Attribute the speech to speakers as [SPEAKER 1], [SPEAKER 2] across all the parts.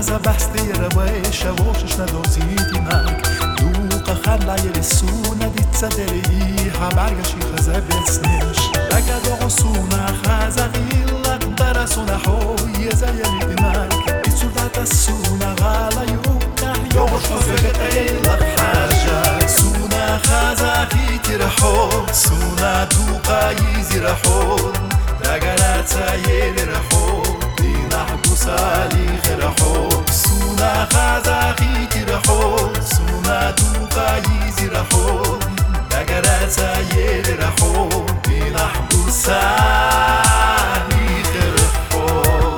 [SPEAKER 1] basti ravesha voshsh nadoziti nak duqa khalla yelisuna ditsadeli habargashi khazabesnesh ragado suna khazagilla darasuna ho yazayeli nak itsudata suna gala yukna yosh khazagela haja suna khazati raho suna duqa yizraho ragarata yelraho سالی خرحو سونا خزاقی ترحو سونا دوقایی زرحو نگرت یل رحو بنحبو سالی خرحو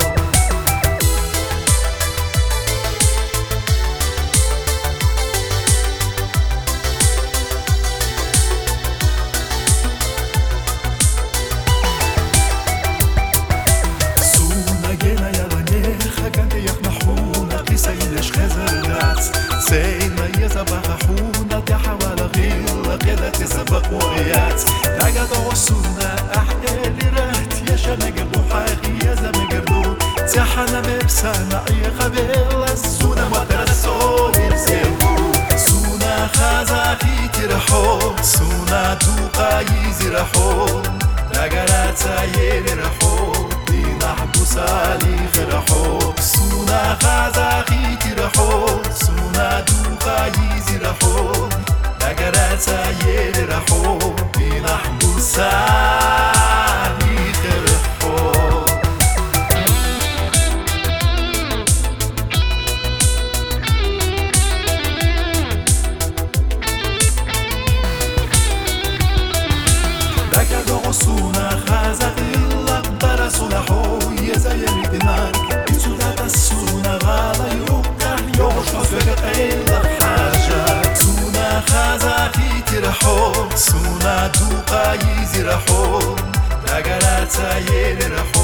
[SPEAKER 1] سيدنا يسبق حونا تحول غير كده تسبق وغيات تاجد وصونا أحيال رهت يا شنقر وحاقي يا زمقردو تحنا مبسانا أي قبيل السونا وترسول يرسلو سونا خازاقي ترحو سونا دوقا يزرحو تاجرات يلرحو بنحبو سالي خرحو سونا خازاقي ترحو سونا دوقا يزرحو نگرت يلرحو بنحبو سالي خرحو ركض سونا خازقيلا درسنا حو يزيل دمارك إنسودات السونا غالا يوكا يوش فقيلا حاجة سونا خازقي ترحو سونا دوقا يزرحو نقرات يلرحو